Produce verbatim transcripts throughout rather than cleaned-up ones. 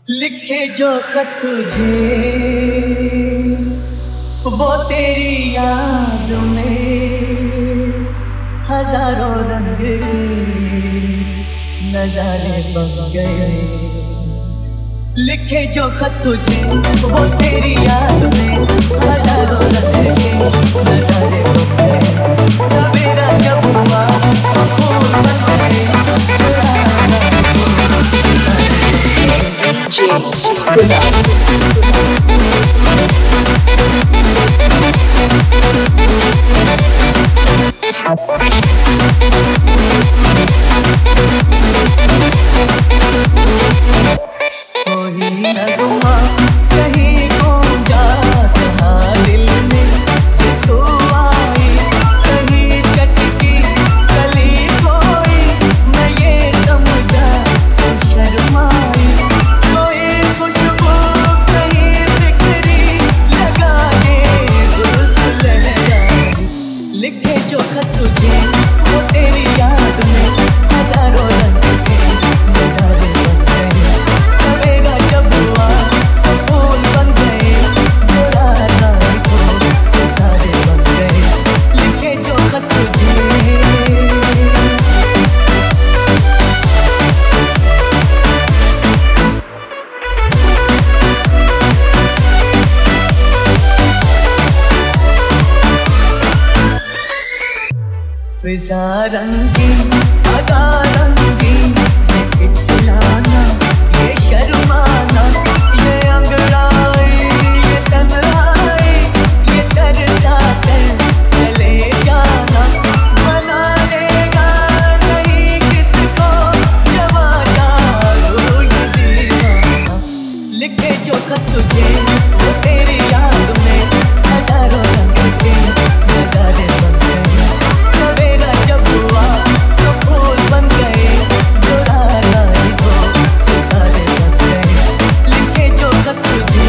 लिखे जो खत तुझे वो तेरी याद में हजारों रंग के नजारे बन गए। लिखे जो खत तुझे वो तेरी याद में हजारों रंग के नजारे बन गए। सवेरा जब हुआ फूल बन गए। D J Kunal फिजा रंगी अदा रंगी ये इतलाना ये शर्माना ये अंगड़ाई ये तन्हाई ये तरसा कर चले जाना। बना देगा नहीं किसको जवाना रोज दीवाना। लिखे जो खत तुझे वो तेरी याद में हजारों रंग के नजारे बन गए। सवेरा जब हुआ तो फूल बन गए। जो रात आई तो सितारे बन गए। लिखे जो खत तुझे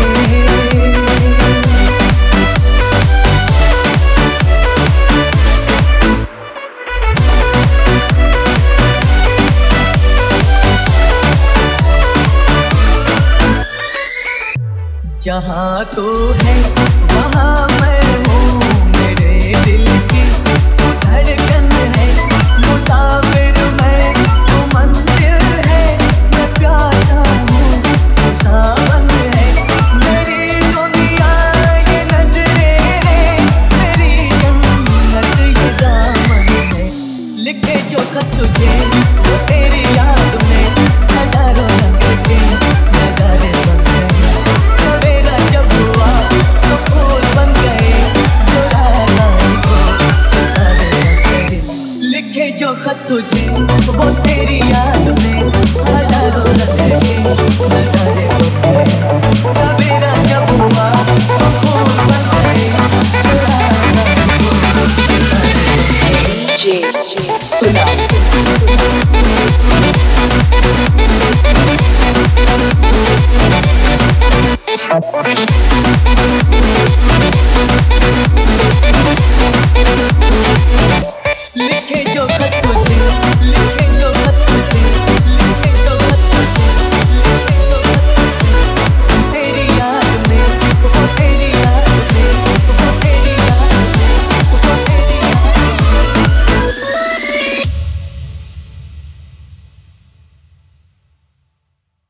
जहाँ तू है वहाँ मैं हूँ। मेरे दिल की धड़कन है मुसाफिर मैं तू मंदिर है। मैं प्यासा हूँ तू सावन है। मेरी दुनिया ये नजरें है मेरी जन्नत ये दामन है। लिखे जो खत तुझे वो तेरी याद में हजारों रंग के नजारे बन गए। सवेरा जब हुआ तो फूल बन गए। जो रात आई तो सितारे बन गए। लिखे जो खत तुझे वो तेरी याद में हजारों रंग के नजारे बन गए। सवेरा जब हुआ तो फूल बन गए। जो रात आई तो सितारे D J Kunal बन गए।